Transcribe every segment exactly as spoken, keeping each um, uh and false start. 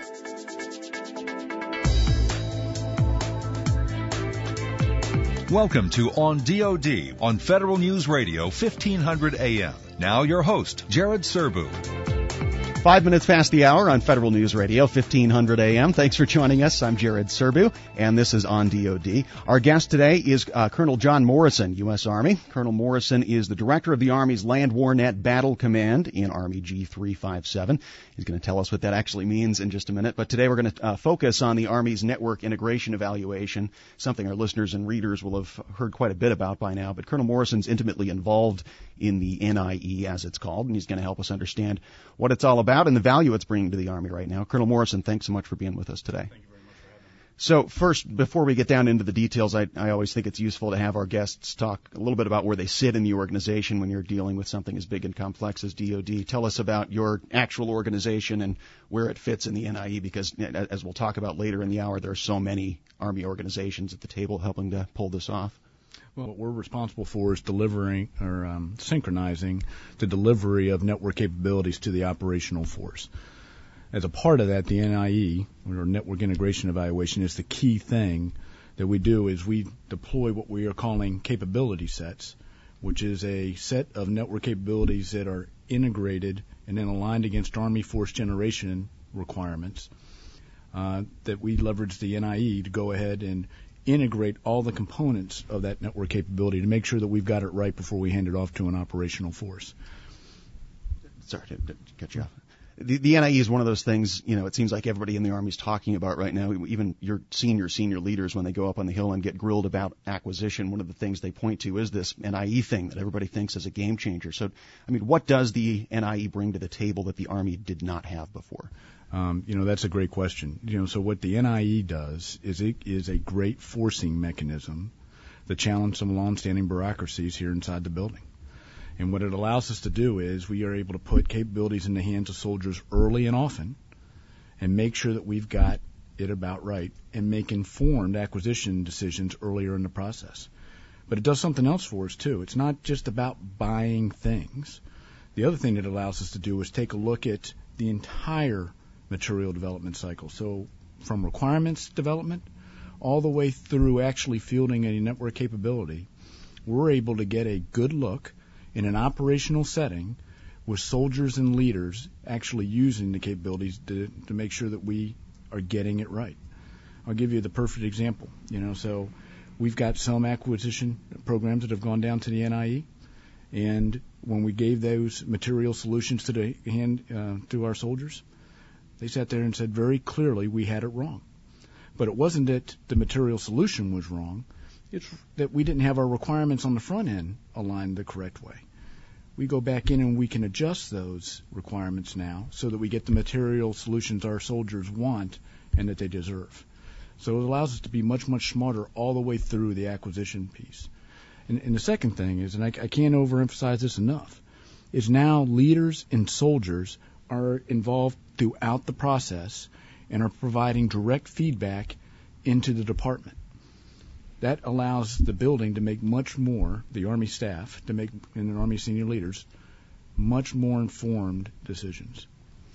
Welcome to On D O D on Federal News Radio fifteen hundred A M. Now your host, Jared Serbu. Five minutes past the hour on Federal News Radio, fifteen hundred A M. Thanks for joining us. I'm Jared Serbu, and this is On D O D. Our guest today is uh, Colonel John Morrison, U S. Army. Colonel Morrison is the director of the Army's Land War Net Battle Command in Army G three fifty-seven. He's going to tell us what that actually means in just a minute. But today we're going to uh, focus on the Army's Network Integration Evaluation, something our listeners and readers will have heard quite a bit about by now. But Colonel Morrison's intimately involved in the N I E, as it's called, and he's going to help us understand what it's all about and the value it's bringing to the Army right now. Colonel Morrison, thanks so much for being with us today. Thank you very much for having me. So first, before we get down into the details, I, I always think it's useful to have our guests talk a little bit about where they sit in the organization when you're dealing with something as big and complex as D O D. Tell us about your actual organization and where it fits in the N I E, because as we'll talk about later in the hour, there are so many Army organizations at the table helping to pull this off. Well, what we're responsible for is delivering or um, synchronizing the delivery of network capabilities to the operational force. As a part of that, the N I E, or Network Integration Evaluation, is the key thing that we do is we deploy what we are calling capability sets, which is a set of network capabilities that are integrated and then aligned against Army force generation requirements uh, that we leverage the N I E to go ahead and integrate all the components of that network capability to make sure that we've got it right before we hand it off to an operational force. Sorry to, to cut you off. The, the N I E is one of those things, you know, it seems like everybody in the Army is talking about right now. Even your senior, senior leaders, when they go up on the Hill and get grilled about acquisition, one of the things they point to is this N I E thing that everybody thinks is a game changer. So, I mean, what does the N I E bring to the table that the Army did not have before? Um, you know, that's a great question. You know, so what the N I E does is it is a great forcing mechanism that challenges some longstanding bureaucracies here inside the building. And what it allows us to do is we are able to put capabilities in the hands of soldiers early and often and make sure that we've got it about right and make informed acquisition decisions earlier in the process. But it does something else for us, too. It's not just about buying things. The other thing it allows us to do is take a look at the entire material development cycle. So from requirements development all the way through actually fielding a network capability, we're able to get a good look in an operational setting with soldiers and leaders actually using the capabilities to, to make sure that we are getting it right. I'll give you the perfect example. You know, so we've got some acquisition programs that have gone down to the N I E, and when we gave those material solutions to the hand uh, to our soldiers, they sat there and said very clearly we had it wrong. But it wasn't that the material solution was wrong. It's that we didn't have our requirements on the front end aligned the correct way. We go back in and we can adjust those requirements now so that we get the material solutions our soldiers want and that they deserve. So it allows us to be much, much smarter all the way through the acquisition piece. And, and the second thing is, and I, I can't overemphasize this enough, is now leaders and soldiers are involved throughout the process and are providing direct feedback into the department. That allows the building to make much more, the Army staff, to make, and the Army senior leaders, much more informed decisions.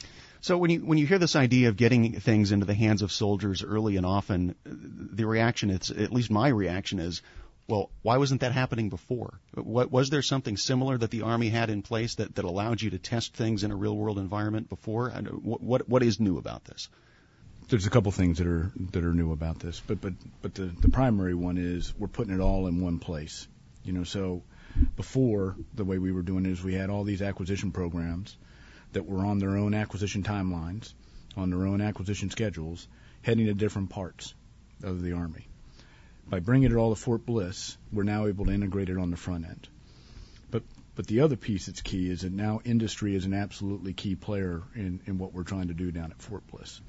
So when you when you hear this idea of getting things into the hands of soldiers early and often, the reaction, it's at least my reaction is, well, why wasn't that happening before? What, was there something similar that the Army had in place that, that allowed you to test things in a real-world environment before? What, what what is new about this? There's a couple things that are that are new about this, but but but the, the primary one is we're putting it all in one place. You know, so before the way we were doing it is we had all these acquisition programs that were on their own acquisition timelines, on their own acquisition schedules, heading to different parts of the Army. By bringing it all to Fort Bliss, we're now able to integrate it on the front end. But but the other piece that's key is that now industry is an absolutely key player in, in what we're trying to do down at Fort Bliss.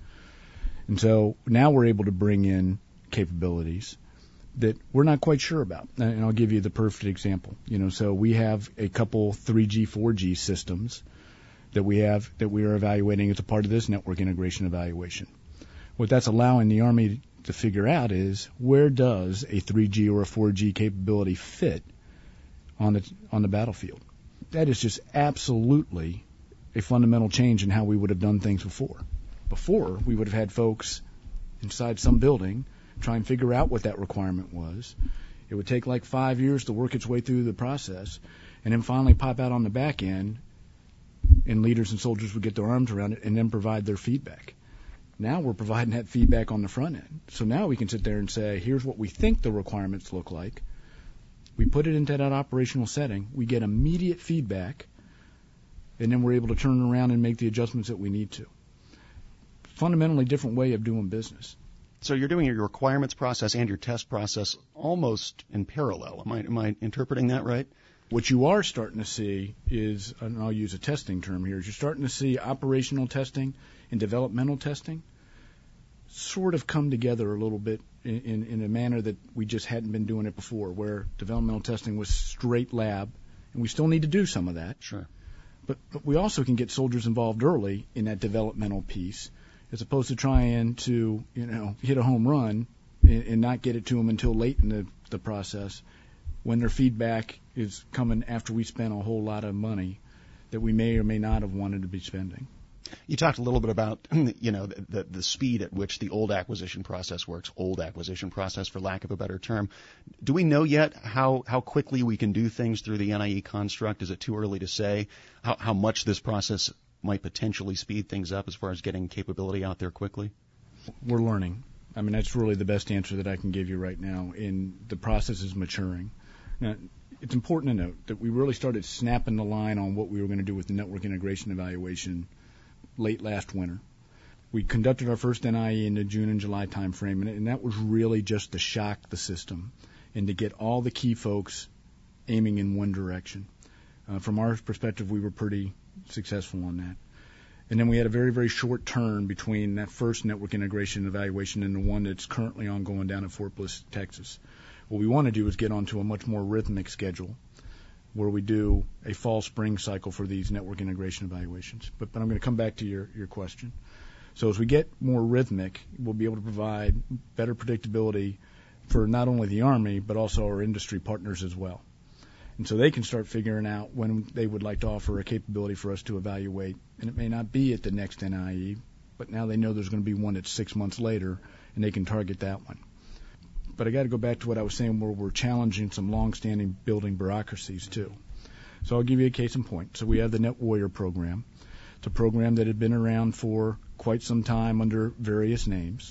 And so now we're able to bring in capabilities that we're not quite sure about. And I'll give you the perfect example. You know, so we have a couple three G, four G systems that we have that we are evaluating as a part of this network integration evaluation. What that's allowing the Army to figure out is where does a three G or a four G capability fit on the on the battlefield. That is just absolutely a fundamental change in how we would have done things before. Before, we would have had folks inside some building try and figure out what that requirement was. It would take like five years to work its way through the process, and then finally pop out on the back end, and leaders and soldiers would get their arms around it and then provide their feedback. Now we're providing that feedback on the front end. So now we can sit there and say, here's what we think the requirements look like. We put it into that operational setting. We get immediate feedback, and then we're able to turn around and make the adjustments that we need to. Fundamentally different way of doing business. So you're doing your requirements process and your test process almost in parallel. Am I, am I interpreting that right? What you are starting to see is, and I'll use a testing term here, is you're starting to see operational testing and developmental testing sort of come together a little bit in, in, in a manner that we just hadn't been doing it before, where developmental testing was straight lab, and we still need to do some of that. Sure. But, but we also can get soldiers involved early in that developmental piece, as opposed to trying to, you know, hit a home run and, and not get it to them until late in the, the process, when their feedback is coming after we spent a whole lot of money that we may or may not have wanted to be spending. You talked a little bit about, you know, the, the, the speed at which the old acquisition process works, old acquisition process for lack of a better term. Do we know yet how, how quickly we can do things through the N I E construct? Is it too early to say how, how much this process might potentially speed things up as far as getting capability out there quickly? We're learning. I mean, that's really the best answer that I can give you right now, and the process is maturing. Now, it's important to note that we really started snapping the line on what we were going to do with the network integration evaluation late last winter. We conducted our first N I E in the June and July timeframe, and, and that was really just to shock the system and to get all the key folks aiming in one direction. Uh, from our perspective, we were pretty successful on that. And then we had a very, very short turn between that first network integration evaluation and the one that's currently ongoing down in Fort Bliss, Texas. What we want to do is get onto a much more rhythmic schedule where we do a fall-spring cycle for these network integration evaluations. But, but I'm going to come back to your, your question. So as we get more rhythmic, we'll be able to provide better predictability for not only the Army, but also our industry partners as well. And so they can start figuring out when they would like to offer a capability for us to evaluate. And it may not be at the next N I E, but now they know there's going to be one that's six months later, and they can target that one. But I got to go back to what I was saying, where we're challenging some long-standing building bureaucracies too. So I'll give you a case in point. So we have the Net Warrior program. It's a program that had been around for quite some time under various names.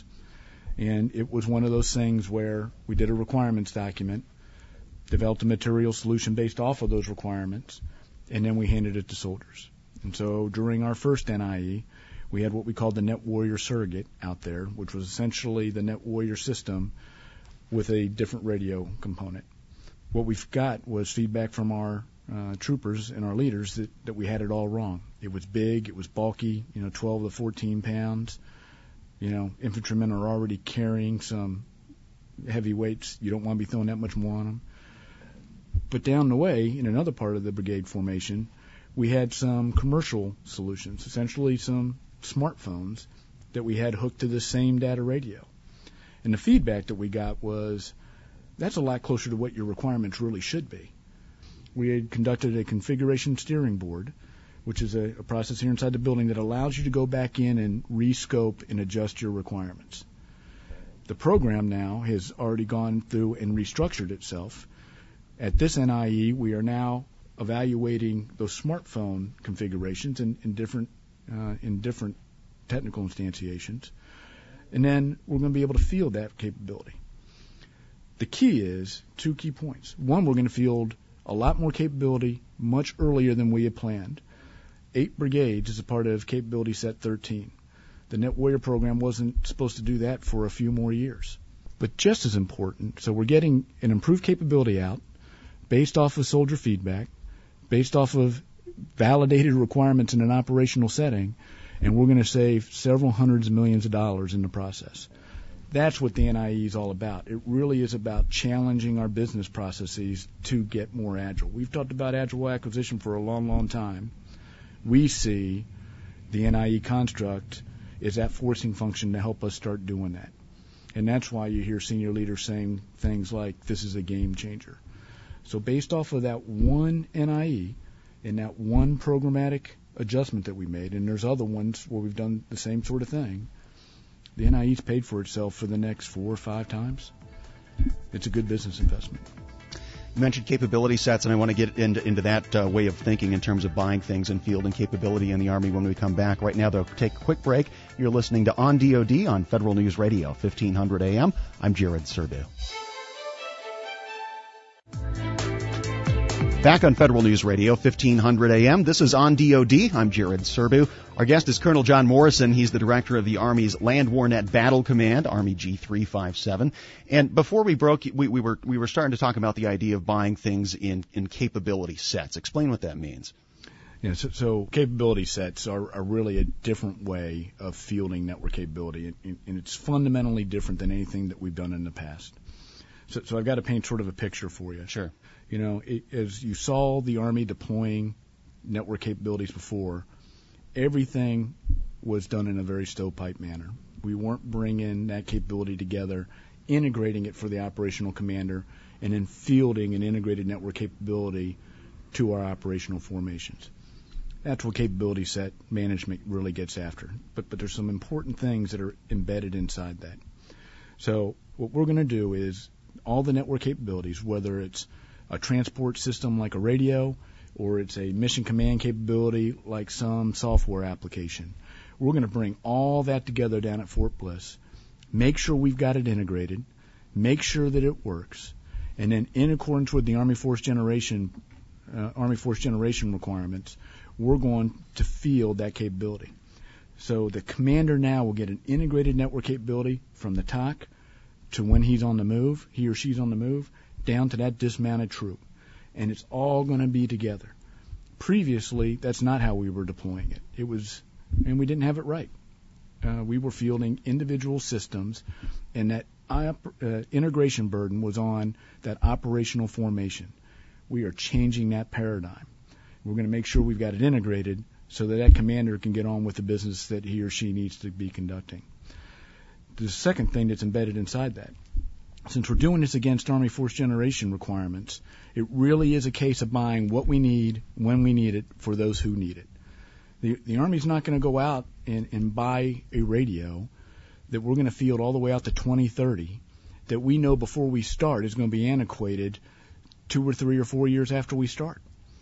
And it was one of those things where we did a requirements document, developed a material solution based off of those requirements, and then we handed it to soldiers. And so during our first N I E, we had what we called the Net Warrior Surrogate out there, which was essentially the Net Warrior system with a different radio component. What we've got was feedback from our uh, troopers and our leaders that, that we had it all wrong. It was big, it was bulky, you know, twelve to fourteen pounds. You know, infantrymen are already carrying some heavy weights. You don't want to be throwing that much more on them. But down the way, in another part of the brigade formation, we had some commercial solutions, essentially some smartphones that we had hooked to the same data radio. And the feedback that we got was, that's a lot closer to what your requirements really should be. We had conducted a configuration steering board, which is a, a process here inside the building that allows you to go back in and rescope and adjust your requirements. The program now has already gone through and restructured itself. At this N I E, we are now evaluating those smartphone configurations in, in different uh, in different technical instantiations. And then we're going to be able to field that capability. The key is two key points. One, we're going to field a lot more capability much earlier than we had planned. Eight brigades is a part of capability set thirteen. The Net Warrior program wasn't supposed to do that for a few more years. But just as important, so we're getting an improved capability out based off of soldier feedback, based off of validated requirements in an operational setting, and we're going to save several hundreds of millions of dollars in the process. That's what the N I E is all about. It really is about challenging our business processes to get more agile. We've talked about agile acquisition for a long, long time. We see the N I E construct is that forcing function to help us start doing that. And that's why you hear senior leaders saying things like, this is a game changer. So based off of that one N I E and that one programmatic adjustment that we made, and there's other ones where we've done the same sort of thing. The N I E's paid for itself for the next four or five times. It's a good business investment. You mentioned capability sets, and I want to get into, into that uh, way of thinking in terms of buying things and fielding capability in the Army when we come back. Right now, though, take a quick break. You're listening to On D O D on Federal News Radio, fifteen hundred A M. I'm Jared Serbu. Back on Federal News Radio, fifteen hundred A M. This is On D O D. I'm Jared Serbu. Our guest is Colonel John Morrison. He's the director of the Army's Land War Net Battle Command, Army G three fifty-seven. And before we broke, we, we were we were starting to talk about the idea of buying things in, in capability sets. Explain what that means. Yeah, so, so capability sets are, are really a different way of fielding network capability, and, and it's fundamentally different than anything that we've done in the past. So, so I've got to paint sort of a picture for you. Sure. You know, it, as you saw the Army deploying network capabilities before, everything was done in a very stovepipe manner. We weren't bringing that capability together, integrating it for the operational commander, and then fielding an integrated network capability to our operational formations. That's what capability set management really gets after. But, but there's some important things that are embedded inside that. So what we're going to do is all the network capabilities, whether it's a transport system like a radio, or it's a mission command capability like some software application. We're going to bring all that together down at Fort Bliss, make sure we've got it integrated, make sure that it works, and then in accordance with the Army Force Generation, uh, Army Force Generation requirements, we're going to field that capability. So the commander now will get an integrated network capability from the T O C to when he's on the move, he or she's on the move, down to that dismounted troop. And it's all going to be together. Previously, that's not how we were deploying it. It was, and we didn't have it right. Uh, we were fielding individual systems, and that op- uh, integration burden was on that operational formation. We are changing that paradigm. We're going to make sure we've got it integrated so that that commander can get on with the business that he or she needs to be conducting. The second thing that's embedded inside that, since we're doing this against Army Force Generation requirements, it really is a case of buying what we need, when we need it, for those who need it. The, the Army's not going to go out and, and buy a radio that we're going to field all the way out to twenty thirty that we know before we start is going to be antiquated two or three or four years after we start.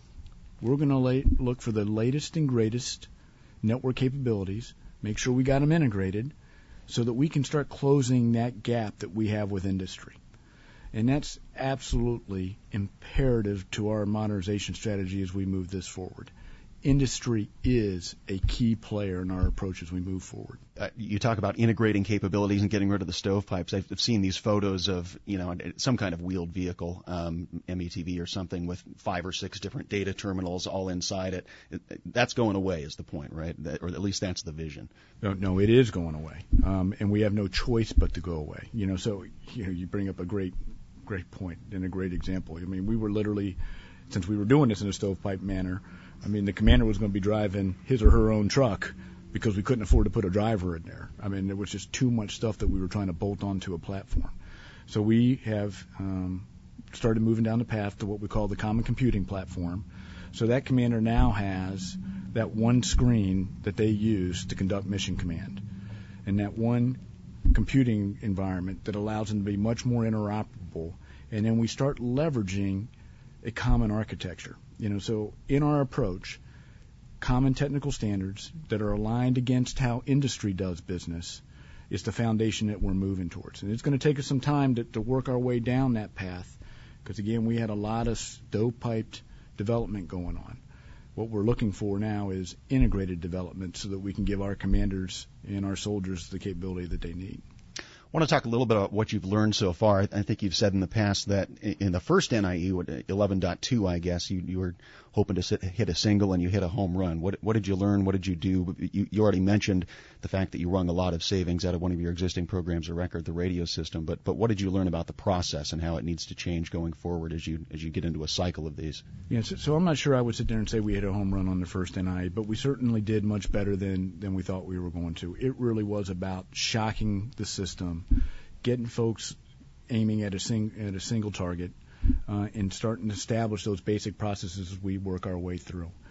We're going to la- look for the latest and greatest network capabilities, make sure we got them integrated, so that we can start closing that gap that we have with industry. And that's absolutely imperative to our modernization strategy as we move this forward. Industry is a key player in our approach as we move forward. Uh, you talk about integrating capabilities and getting rid of the stovepipes. I've, I've seen these photos of, you know, some kind of wheeled vehicle, um, M E T V or something, with five or six different data terminals all inside it. it that's going away is the point, right? That, or at least that's the vision. No, no, it is going away, um, and we have no choice but to go away. You know, so you know, you bring up a great, great point and a great example. I mean, we were literally, since we were doing this in a stovepipe manner, I mean, the commander was going to be driving his or her own truck because we couldn't afford to put a driver in there. I mean, there was just too much stuff that we were trying to bolt onto a platform. So we have um, started moving down the path to what we call the Common Computing Platform. So that commander now has that one screen that they use to conduct mission command, and that one computing environment that allows them to be much more interoperable. And then we start leveraging a common architecture. You know, so in our approach, common technical standards that are aligned against how industry does business is the foundation that we're moving towards. And it's going to take us some time to, to work our way down that path because, again, we had a lot of stovepiped development going on. What we're looking for now is integrated development so that we can give our commanders and our soldiers the capability that they need. I want to talk a little bit about what you've learned so far. I think you've said in the past that in the first N I E, eleven point two, I guess, you, you were hoping to sit, hit a single and you hit a home run. What, what did you learn? What did you do? You, you already mentioned the fact that you wrung a lot of savings out of one of your existing programs of record, the radio system. But, but what did you learn about the process and how it needs to change going forward as you as you get into a cycle of these? Yeah, so, so I'm not sure I would sit there and say we hit a home run on the first N I E, but we certainly did much better than, than we thought we were going to. It really was about shocking the system, getting folks aiming at a, sing, at a single target, uh, and starting to establish those basic processes as we work our way through.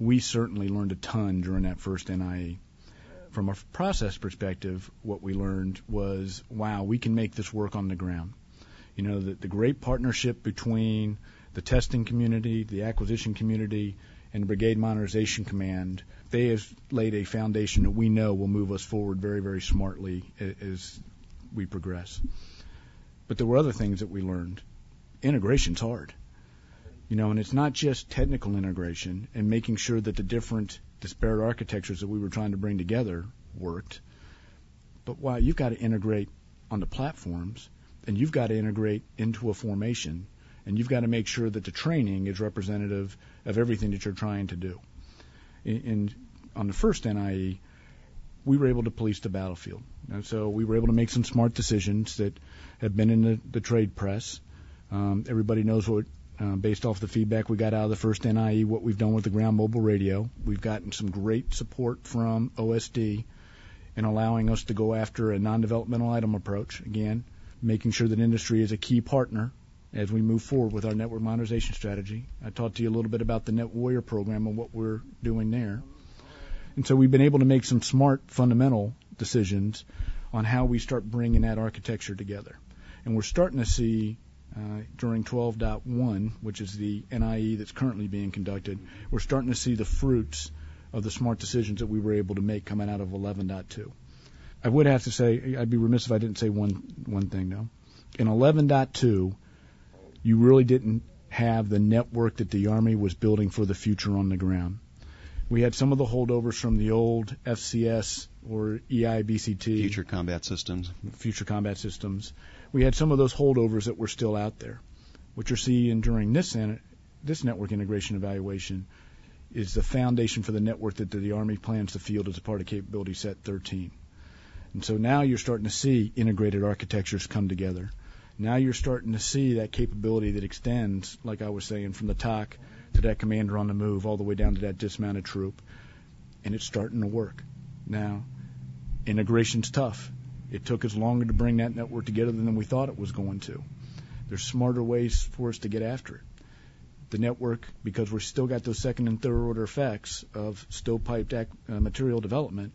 we certainly learned a ton during that first N I E. From a process perspective, what we learned was, wow, we can make this work on the ground. You know, the, the great partnership between the testing community, the acquisition community, and the Brigade Modernization Command, they have laid a foundation that we know will move us forward very, very smartly as we progress. But there were other things that we learned. Integration's hard. You know, and it's not just technical integration and making sure that the different disparate architectures that we were trying to bring together worked. But wow, you've got to integrate on the platforms, and you've got to integrate into a formation, and you've got to make sure that the training is representative of everything that you're trying to do. And on the first N I E, we were able to police the battlefield. And so we were able to make some smart decisions that have been in the, the trade press. Um, everybody knows what, uh, based off the feedback we got out of the first N I E, what we've done with the ground mobile radio. We've gotten some great support from O S D in allowing us to go after a non-developmental item approach, again, making sure that industry is a key partner as we move forward with our network modernization strategy. I talked to you a little bit about the Net Warrior program and what we're doing there. And so we've been able to make some smart fundamental decisions on how we start bringing that architecture together. And we're starting to see uh, during twelve point one, which is the N I E that's currently being conducted, we're starting to see the fruits of the smart decisions that we were able to make coming out of eleven point two. I would have to say, I'd be remiss if I didn't say one one thing, though. In eleven point two, you really didn't have the network that the Army was building for the future on the ground. We had some of the holdovers from the old F C S or E I B C T. Future Combat Systems. Future Combat Systems. We had some of those holdovers that were still out there. What you're seeing during this this network integration evaluation is the foundation for the network that the Army plans to field as a part of Capability Set thirteen. And so now you're starting to see integrated architectures come together. Now you're starting to see that capability that extends, like I was saying, from the T O C to that commander on the move, all the way down to that dismounted troop. And it's starting to work. Now, integration's tough. It took us longer to bring that network together than we thought it was going to. There's smarter ways for us to get after it. The network, because we've still got those second and third order effects of stovepiped ac- uh, material development,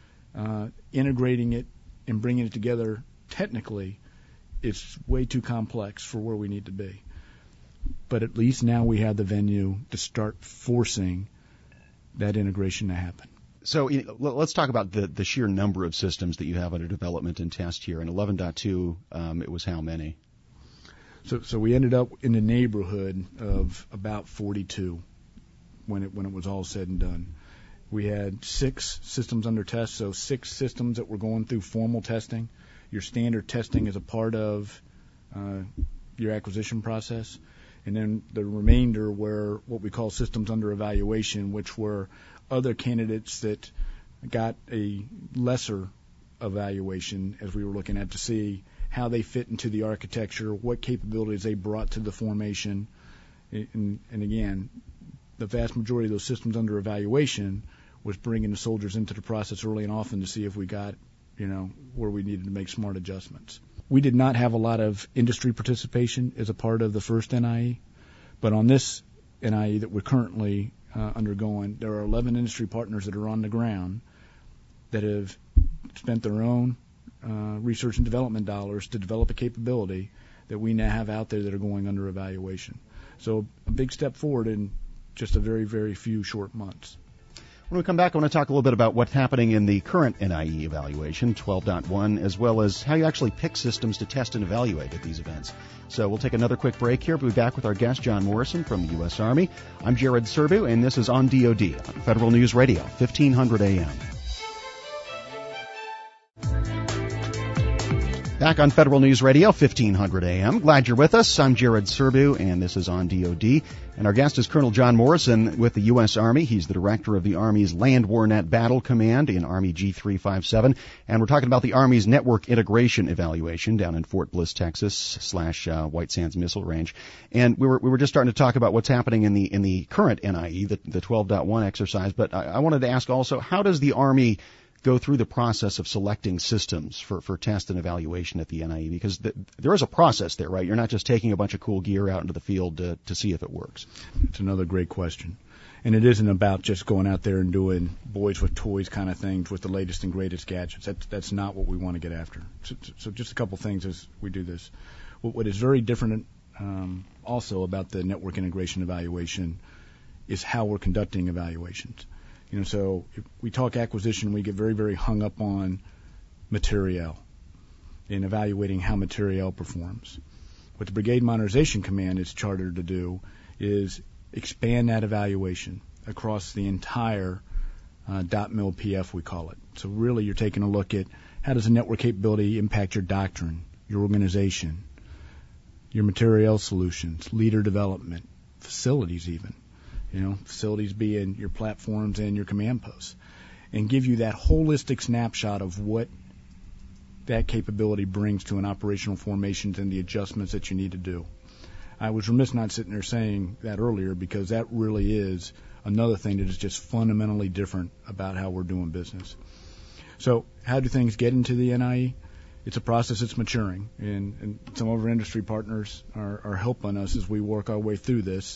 uh, integrating it and bringing it together technically, it's way too complex for where we need to be. But at least now we have the venue to start forcing that integration to happen. So you know, let's talk about the, the sheer number of systems that you have under development and test here. In eleven point two, um, it was how many? So, so we ended up in the neighborhood of about forty-two when it when it was all said and done. We had six systems under test, so six systems that were going through formal testing. Your standard testing is a part of uh, your acquisition process. And then the remainder were what we call systems under evaluation, which were other candidates that got a lesser evaluation as we were looking at to see how they fit into the architecture, what capabilities they brought to the formation. And, and again, the vast majority of those systems under evaluation was bringing the soldiers into the process early and often to see if we got, you know, where we needed to make smart adjustments. We did not have a lot of industry participation as a part of the first N I E, but on this N I E that we're currently uh, undergoing, there are eleven industry partners that are on the ground that have spent their own uh, research and development dollars to develop a capability that we now have out there that are going under evaluation. So a big step forward in just a very, very few short months. When we come back, I want to talk a little bit about what's happening in the current N I E evaluation, twelve point one, as well as how you actually pick systems to test and evaluate at these events. So we'll take another quick break here. We'll be back with our guest, John Morrison from the U S. Army. I'm Jared Serbu, and this is On D O D, on Federal News Radio, fifteen hundred A M. Back on Federal News Radio, fifteen hundred A M. Glad you're with us. I'm Jared Serbu, and this is On D O D. And our guest is Colonel John Morrison with the U S. Army. He's the director of the Army's Land War Net Battle Command in Army G three fifty-seven. And we're talking about the Army's network integration evaluation down in Fort Bliss, Texas, slash uh, White Sands Missile Range. And we were we were just starting to talk about what's happening in the in the current N I E, the, the twelve point one exercise. But I, I wanted to ask also, how does the Army go through the process of selecting systems for, for test and evaluation at the N I E? Because the, there is a process there, right? You're not just taking a bunch of cool gear out into the field to, to see if it works. It's another great question. And it isn't about just going out there and doing boys with toys kind of things with the latest and greatest gadgets. That's, that's not what we want to get after. So, so just a couple things as we do this. What, what is very different um, also about the network integration evaluation is how we're conducting evaluations. You know, so if we talk acquisition, we get very, very hung up on materiel in evaluating how materiel performs. What the Brigade Modernization Command is chartered to do is expand that evaluation across the entire uh, dot mil P F, we call it. So really you're taking a look at how does a network capability impact your doctrine, your organization, your materiel solutions, leader development, facilities even. You know, facilities being your platforms and your command posts, and give you that holistic snapshot of what that capability brings to an operational formations and the adjustments that you need to do. I was remiss not sitting there saying that earlier because that really is another thing that is just fundamentally different about how we're doing business. So how do things get into the N I E? It's a process that's maturing, and, and some of our industry partners are, are helping us as we work our way through this.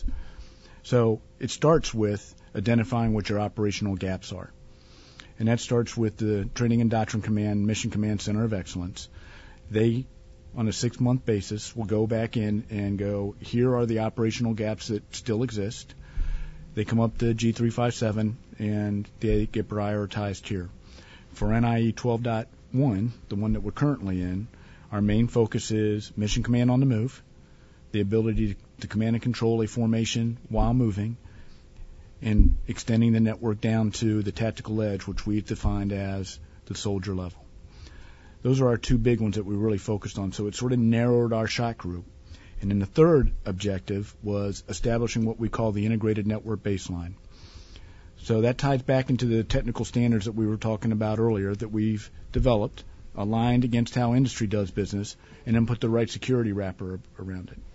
So it starts with identifying what your operational gaps are. And that starts with the Training and Doctrine Command, Mission Command Center of Excellence. They, on a six-month basis, will go back in and go, here are the operational gaps that still exist. They come up to G three fifty-seven, and they get prioritized here. For N I E twelve point one, the one that we're currently in, our main focus is Mission Command on the move, the ability to command and control a formation while moving, and extending the network down to the tactical edge, which we've defined as the soldier level. Those are our two big ones that we really focused on, so it sort of narrowed our shot group. And then the third objective was establishing what we call the integrated network baseline. So that ties back into the technical standards that we were talking about earlier that we've developed, aligned against how industry does business, and then put the right security wrapper around it.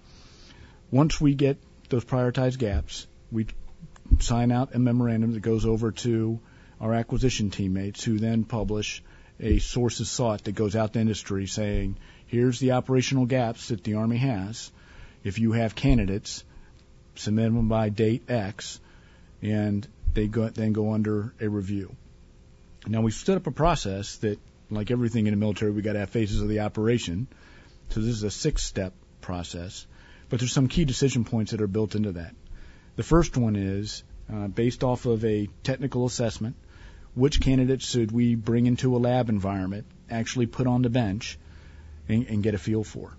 Once we get those prioritized gaps, we sign out a memorandum that goes over to our acquisition teammates who then publish a sources sought that goes out to industry saying, here's the operational gaps that the Army has. If you have candidates, submit them by date X, and they go, then go under a review. Now, we've stood up a process that, like everything in the military, we got to have phases of the operation. So this is a six-step process. But there's some key decision points that are built into that. The first one is, uh, based off of a technical assessment, which candidates should we bring into a lab environment, actually put on the bench, and, and get a feel for.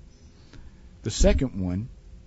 The second one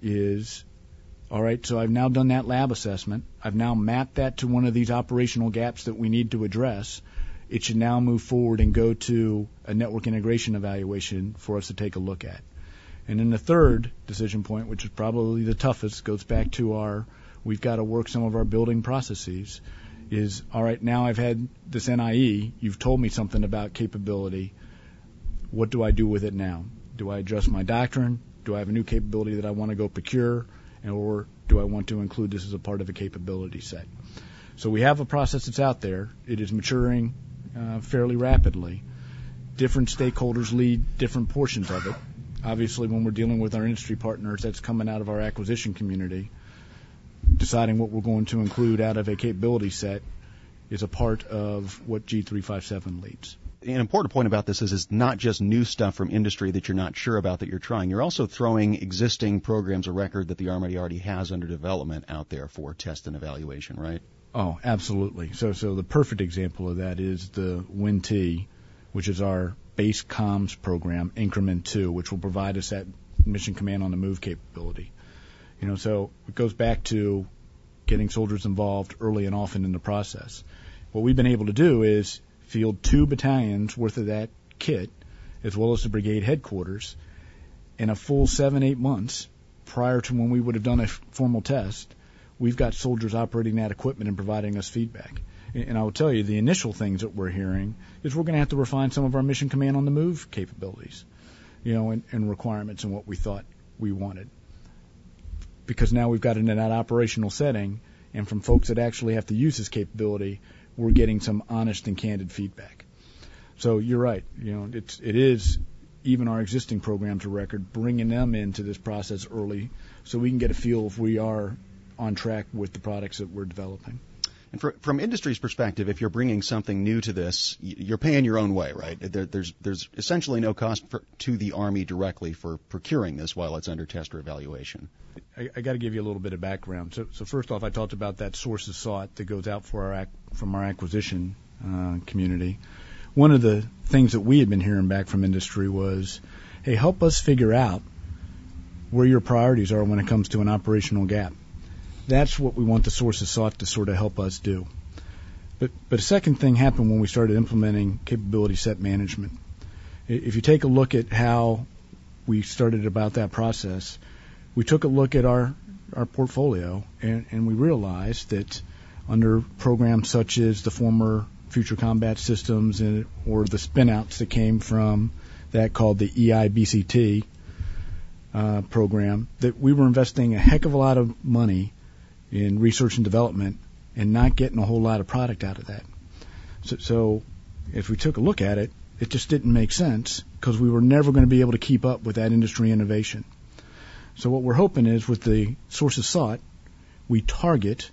is, all right, so I've now done that lab assessment. I've now mapped that to one of these operational gaps that we need to address. It should now move forward and go to a network integration evaluation for us to take a look at. And then the third decision point, which is probably the toughest, goes back to our, we've got to work some of our building processes, is, all right, now I've had this N I E, you've told me something about capability, what do I do with it now? Do I adjust my doctrine? Do I have a new capability that I want to go procure? Or do I want to include this as a part of a capability set? So we have a process that's out there. It is maturing uh, fairly rapidly. Different stakeholders lead different portions of it. Obviously, when we're dealing with our industry partners, that's coming out of our acquisition community. Deciding what we're going to include out of a capability set is a part of what G three fifty-seven leads. An important point about this is it's not just new stuff from industry that you're not sure about that you're trying. You're also throwing existing programs of record that the Army already has under development out there for test and evaluation, right? Oh, absolutely. So so the perfect example of that is the W I N T, which is our base comms program, Increment two, which will provide us that mission command on the move capability. You know, so it goes back to getting soldiers involved early and often in the process. What we've been able to do is field two battalions worth of that kit, as well as the brigade headquarters, in a full seven, eight months prior to when we would have done a formal test. We've got soldiers operating that equipment and providing us feedback. And I will tell you, the initial things that we're hearing is we're going to have to refine some of our mission command on the move capabilities, you know, and, and requirements and what we thought we wanted. Because now we've got it in that operational setting, and from folks that actually have to use this capability, we're getting some honest and candid feedback. So you're right. You know, it's it is even our existing programs of record, bringing them into this process early so we can get a feel if we are on track with the products that we're developing. And for, from industry's perspective, if you're bringing something new to this, you're paying your own way, right? There, there's there's essentially no cost for, to the Army directly for procuring this while it's under test or evaluation. I, I got to give you a little bit of background. So, so first off, I talked about that sources sought that goes out for our ac- from our acquisition uh, community. One of the things that we had been hearing back from industry was, hey, help us figure out where your priorities are when it comes to an operational gap. That's what we want the sources sought to sort of help us do. But but a second thing happened when we started implementing capability set management. If you take a look at how we started about that process, we took a look at our, our portfolio and, and we realized that under programs such as the former Future Combat Systems and, or the spin-outs that came from that called the E I B C T uh, program, that we were investing a heck of a lot of money in research and development and not getting a whole lot of product out of that. So, so if we took a look at it, it just didn't make sense because we were never going to be able to keep up with that industry innovation. So what we're hoping is with the sources sought, we target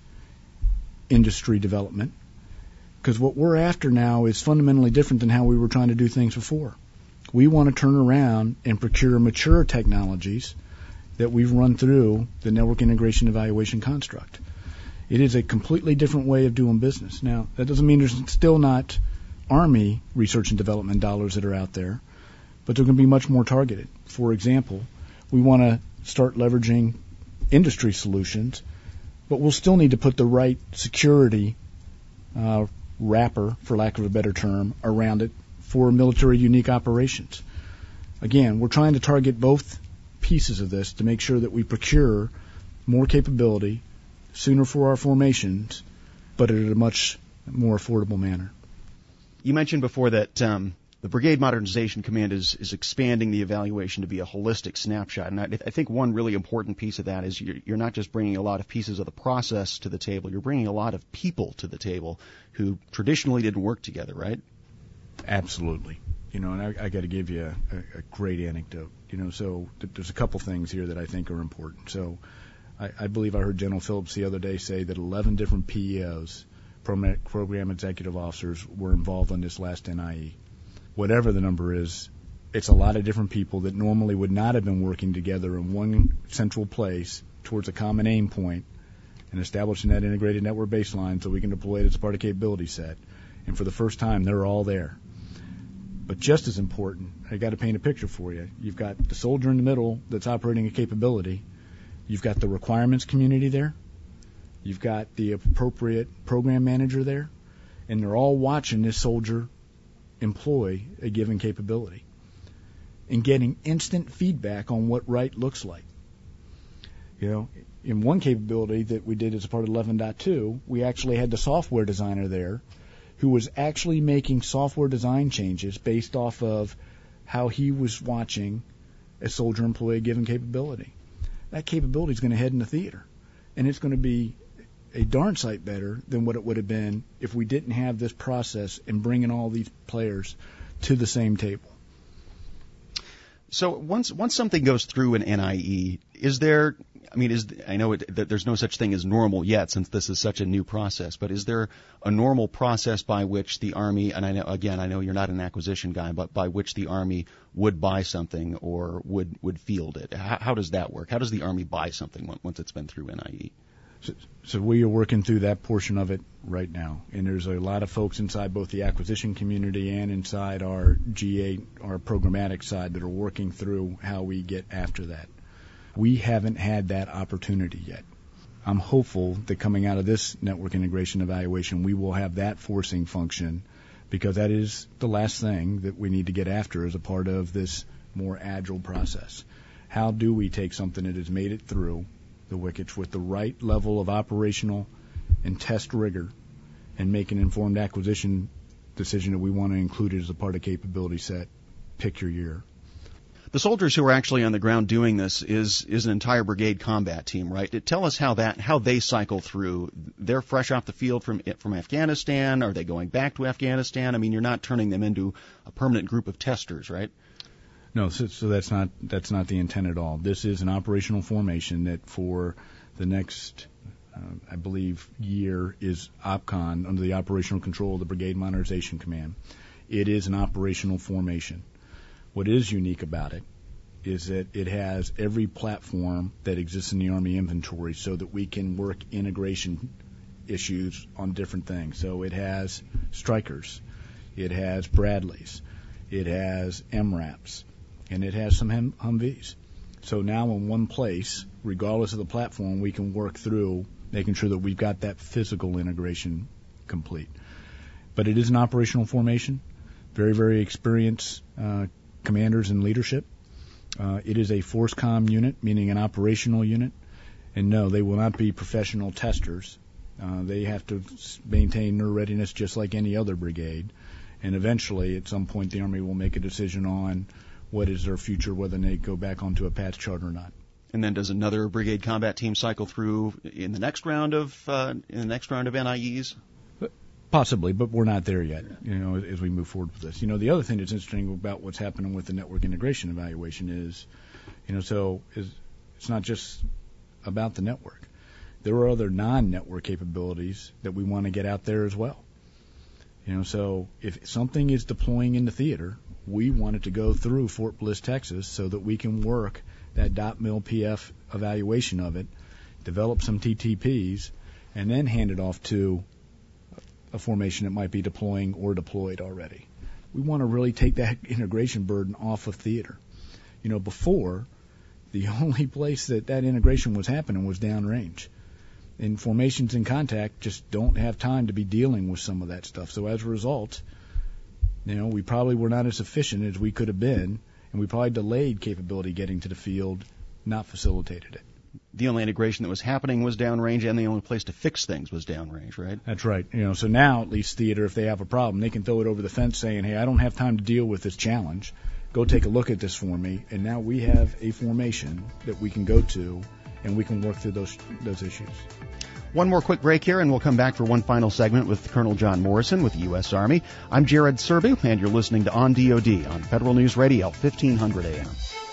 industry development because what we're after now is fundamentally different than how we were trying to do things before. We want to turn around and procure mature technologies that we've run through the network integration evaluation construct. It is a completely different way of doing business. Now, that doesn't mean there's still not Army research and development dollars that are out there, but they're going to be much more targeted. For example, we want to start leveraging industry solutions, but we'll still need to put the right security uh, wrapper, for lack of a better term, around it for military unique operations. Again, we're trying to target both pieces of this to make sure that we procure more capability sooner for our formations, but at a much more affordable manner. You mentioned before that um, the Brigade Modernization Command is, is expanding the evaluation to be a holistic snapshot, and I, I think one really important piece of that is you're, you're not just bringing a lot of pieces of the process to the table, you're bringing a lot of people to the table who traditionally didn't work together, right? Absolutely. You know, and I, I got to give you a, a great anecdote. You know, so th- there's a couple things here that I think are important. So I, I believe I heard General Phillips the other day say that eleven different P E Os, program, program executive officers, were involved on this last N I E. Whatever the number is, it's a lot of different people that normally would not have been working together in one central place towards a common aim point and establishing that integrated network baseline so we can deploy it as part of capability set. And for the first time, they're all there. But just as important, I got to paint a picture for you. You've got the soldier in the middle that's operating a capability. You've got the requirements community there. You've got the appropriate program manager there. And they're all watching this soldier employ a given capability and getting instant feedback on what right looks like. You know, in one capability that we did as a part of eleven point two, we actually had the software designer there who was actually making software design changes based off of how he was watching a soldier employ a given capability. That capability is going to head into theater, and it's going to be a darn sight better than what it would have been if we didn't have this process and bringing all these players to the same table. So once once something goes through an N I E, is there, I mean, is I know it, that there's no such thing as normal yet since this is such a new process, but is there a normal process by which the Army, and I know, again, I know you're not an acquisition guy, but by which the Army would buy something or would, would field it? How, how does that work? How does the Army buy something once it's been through N I E? So, so we are working through that portion of it right now, and there's a lot of folks inside both the acquisition community and inside our G eight, our programmatic side, that are working through how we get after that. We haven't had that opportunity yet. I'm hopeful that coming out of this network integration evaluation, we will have that forcing function, because that is the last thing that we need to get after as a part of this more agile process. How do we take something that has made it through the wickets with the right level of operational and test rigor and make an informed acquisition decision that we want to include it as a part of capability set, pick your year. The soldiers who are actually on the ground doing this is is an entire brigade combat team, right? Tell us how that how they cycle through. They're fresh off the field from from Afghanistan. Are they going back to Afghanistan? I mean, you're not turning them into a permanent group of testers, right? No, so, so that's not that's not the intent at all. This is an operational formation that for the next uh, I believe, year is OPCON, under the operational control of the Brigade Modernization Command. It is an operational formation. What is unique about it is that it has every platform that exists in the Army inventory so that we can work integration issues on different things. So it has Strykers, it has Bradleys, it has M RAPs, and it has some hum- Humvees. So now in one place, regardless of the platform, we can work through making sure that we've got that physical integration complete. But it is an operational formation, very, very experienced uh, commanders and leadership. Uh, it is a FORSCOM unit, meaning an operational unit. And no, they will not be professional testers. Uh, they have to maintain their readiness just like any other brigade. And eventually, at some point, the Army will make a decision on what is their future, whether they go back onto a patch chart or not. And then does another brigade combat team cycle through in the next round of uh, in the next round of N I Es? Possibly, but we're not there yet, you know, as we move forward with this. You know, the other thing that's interesting about what's happening with the network integration evaluation is, you know, so is, it's not just about the network. There are other non-network capabilities that we want to get out there as well. You know, so if something is deploying in the theater, we want it to go through Fort Bliss, Texas, so that we can work that dot mil P F evaluation of it, develop some T T Ps, and then hand it off to a formation that might be deploying or deployed already. We want to really take that integration burden off of theater. You know, before, the only place that that integration was happening was downrange. And formations in contact just don't have time to be dealing with some of that stuff. So as a result, you know, we probably were not as efficient as we could have been, and we probably delayed capability getting to the field, not facilitated it. The only integration that was happening was downrange, and the only place to fix things was downrange, right? That's right. You know, so now at least theater, if they have a problem, they can throw it over the fence saying, hey, I don't have time to deal with this challenge. Go take a look at this for me. And now we have a formation that we can go to, and we can work through those those issues. One more quick break here, and we'll come back for one final segment with Colonel John Morrison with the U S. Army. I'm Jared Serbu, and you're listening to On D O D on Federal News Radio, fifteen hundred A M.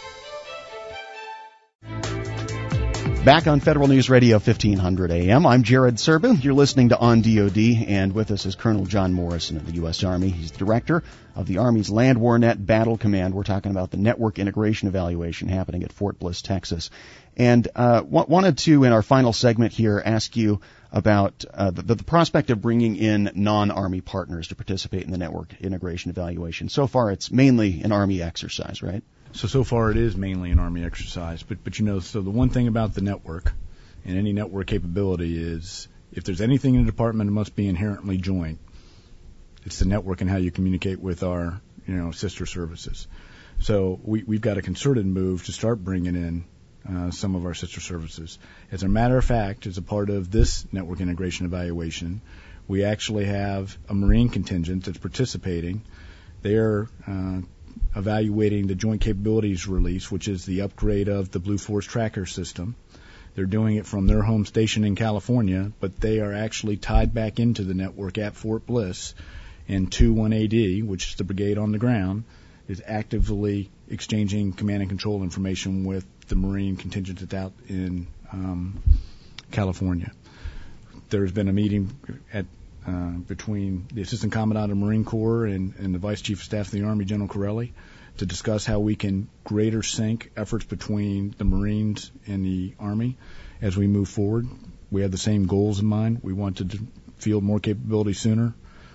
Back on Federal News Radio, fifteen hundred A M. I'm Jared Serbu. You're listening to On D O D, and with us is Colonel John Morrison of the U S. Army. He's the director of the Army's Land War Net Battle Command. We're talking about the network integration evaluation happening at Fort Bliss, Texas. And uh, w- wanted to, in our final segment here, ask you about uh, the, the prospect of bringing in non-Army partners to participate in the network integration evaluation. So far, it's mainly an Army exercise, right? So, so far it is mainly an Army exercise. But, but you know, so the one thing about the network and any network capability is if there's anything in the department that must be inherently joint, it's the network and how you communicate with our, you know, sister services. So we, we've got a concerted move to start bringing in uh, some of our sister services. As a matter of fact, as a part of this network integration evaluation, we actually have a Marine contingent that's participating. They're uh, evaluating the Joint Capabilities Release, which is the upgrade of the Blue Force Tracker system. They're doing it from their home station in California, but they are actually tied back into the network at Fort Bliss, and two one A D, which is the brigade on the ground, is actively exchanging command and control information with the Marine contingent that's out in um, California. There's been a meeting at Uh, between the Assistant Commandant of the Marine Corps and, and the Vice Chief of Staff of the Army, General Corelli, to discuss how we can greater sync efforts between the Marines and the Army as we move forward. We have the same goals in mind. We want to field more capability sooner,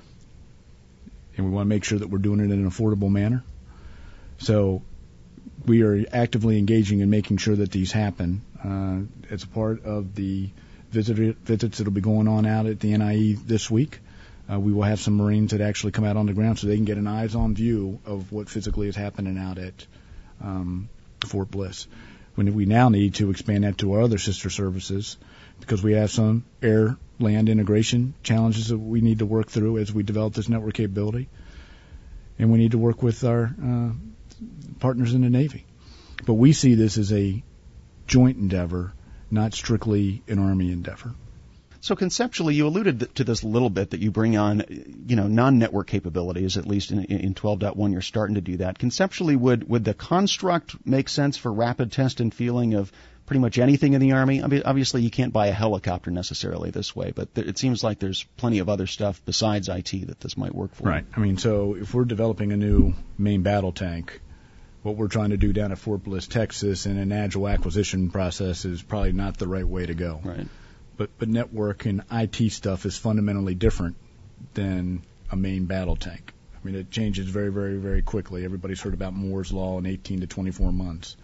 and we want to make sure that we're doing it in an affordable manner. So we are actively engaging in making sure that these happen uh, as a part of the Visit, visits that will be going on out at the N I E this week. Uh, we will have some Marines that actually come out on the ground so they can get an eyes-on view of what physically is happening out at um, Fort Bliss. When we now need to expand that to our other sister services because we have some air-land integration challenges that we need to work through as we develop this network capability. And we need to work with our uh, partners in the Navy. But we see this as a joint endeavor, not strictly an Army endeavor. So conceptually, you alluded to this a little bit, that you bring on, you know, non-network capabilities, at least in, in twelve point one you're starting to do that. Conceptually, would, would the construct make sense for rapid test and fielding of pretty much anything in the Army? I mean, obviously, you can't buy a helicopter necessarily this way, but th- it seems like there's plenty of other stuff besides I T that this might work for. Right. I mean, so if we're developing a new main battle tank, what we're trying to do down at Fort Bliss, Texas, in an agile acquisition process is probably not the right way to go. Right. But but network and I T stuff is fundamentally different than a main battle tank. I mean, it changes very, very, very quickly. Everybody's heard about Moore's Law in eighteen to twenty-four months.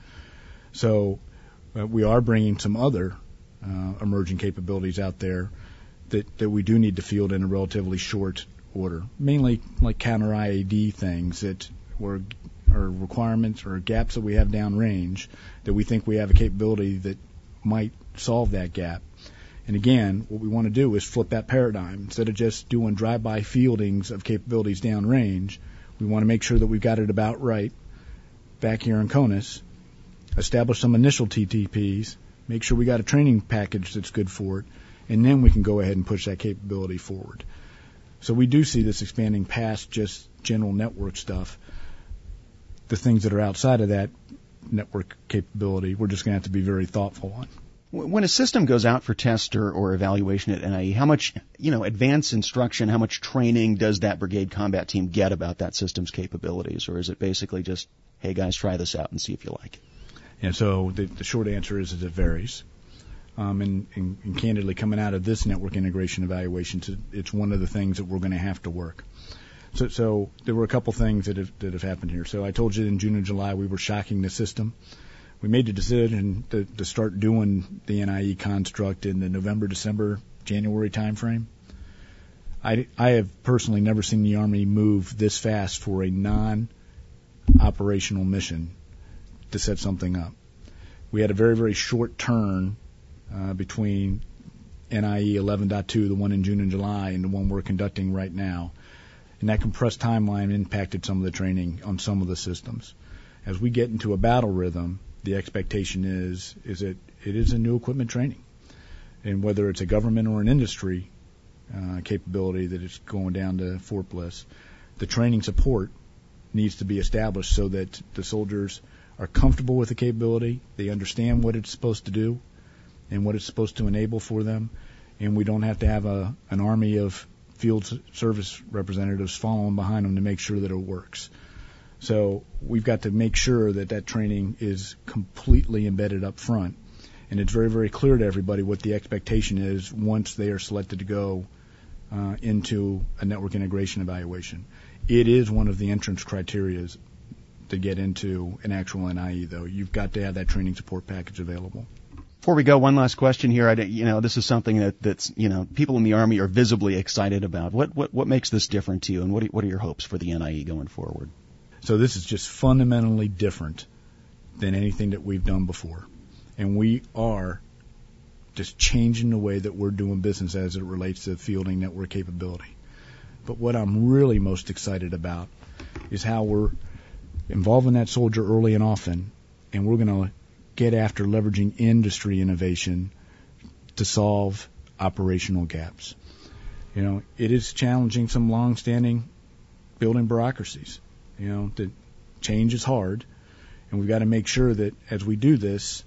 So uh, we are bringing some other uh, emerging capabilities out there that, that we do need to field in a relatively short order, mainly like counter I A D things that were or requirements or gaps that we have downrange that we think we have a capability that might solve that gap. And again, what we want to do is flip that paradigm. Instead of just doing drive-by fieldings of capabilities downrange, we want to make sure that we've got it about right back here in CONUS, establish some initial T T Ps, make sure we got a training package that's good for it, and then we can go ahead and push that capability forward. So we do see this expanding past just general network stuff. The things that are outside of that network capability, we're just going to have to be very thoughtful on. When a system goes out for test or, or evaluation at N I E, how much, you know, advanced instruction, how much training does that brigade combat team get about that system's capabilities? Or is it basically just, hey, guys, try this out and see if you like it? And so the, the short answer is that it varies. Um, and, and, and candidly, coming out of this network integration evaluation, it's one of the things that we're going to have to work. So, so there were a couple things that have, that have happened here. So I told you in June and July we were shocking the system. We made the decision to, to start doing the N I E construct in the November, December, January timeframe. I, I have personally never seen the Army move this fast for a non-operational mission to set something up. We had a very, very short turn uh, between N I E eleven point two, the one in June and July, and the one we're conducting right now. And that compressed timeline impacted some of the training on some of the systems. As we get into a battle rhythm, the expectation is is that it is a new equipment training. And whether it's a government or an industry uh, capability that is going down to Fort Bliss, the training support needs to be established so that the soldiers are comfortable with the capability, they understand what it's supposed to do and what it's supposed to enable for them, and we don't have to have a an army of field service representatives following behind them to make sure that it works. So we've got to make sure that that training is completely embedded up front, and it's very, very clear to everybody what the expectation is once they are selected to go uh, into a network integration evaluation. It is one of the entrance criteria to get into an actual N I E, though. You've got to have that training support package available. Before we go, one last question here. I, you know, this is something that, that's, you know, people in the Army are visibly excited about. What what what makes this different to you, and what are, what are your hopes for the N I E going forward? So this is just fundamentally different than anything that we've done before. And we are just changing the way that we're doing business as it relates to fielding network capability. But what I'm really most excited about is how we're involving that soldier early and often, and we're going to get after leveraging industry innovation to solve operational gaps. You know, it is challenging some long-standing building bureaucracies. You know, the change is hard, and we've got to make sure that as we do this,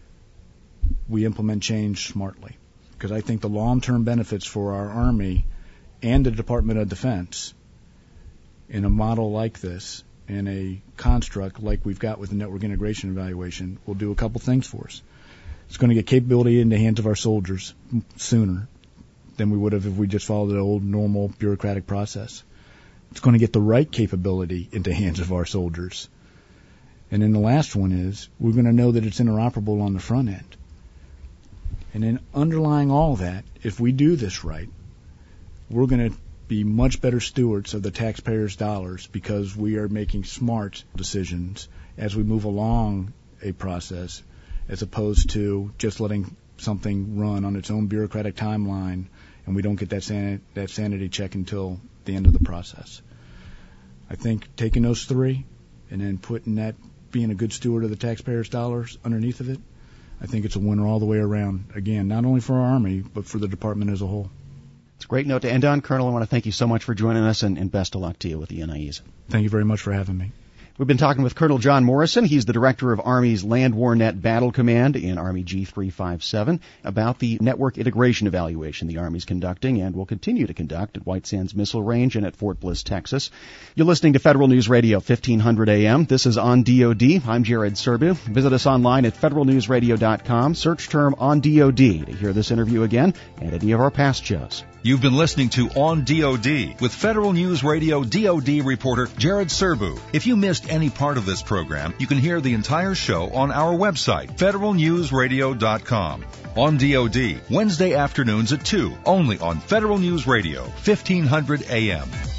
we implement change smartly. Because I think the long-term benefits for our Army and the Department of Defense in a model like this, in a construct like we've got with the network integration evaluation, will do a couple things for us. It's going to get capability in the hands of our soldiers sooner than we would have if we just followed the old normal bureaucratic process. It's going to get the right capability into the hands of our soldiers. And then the last one is we're going to know that it's interoperable on the front end. And then underlying all that, if we do this right, we're going to be much better stewards of the taxpayers' dollars because we are making smart decisions as we move along a process as opposed to just letting something run on its own bureaucratic timeline and we don't get that san- that sanity check until the end of the process. I think taking those three and then putting that, being a good steward of the taxpayers' dollars underneath of it, I think it's a winner all the way around, again, not only for our Army, but for the department as a whole. It's a great note to end on. Colonel, I want to thank you so much for joining us, and, and best of luck to you with the N I Es. Thank you very much for having me. We've been talking with Colonel John Morrison. He's the director of Army's Land War Net Battle Command in Army G three fifty-seven about the network integration evaluation the Army's conducting and will continue to conduct at White Sands Missile Range and at Fort Bliss, Texas. You're listening to Federal News Radio, fifteen hundred A M. This is On D O D. I'm Jared Serbu. Visit us online at federal news radio dot com. Search term On D O D to hear this interview again and any of our past shows. You've been listening to On D O D with Federal News Radio D O D reporter Jared Serbu. If you missed any part of this program, you can hear the entire show on our website, federal news radio dot com. On D O D, Wednesday afternoons at two, only on Federal News Radio, fifteen hundred A M.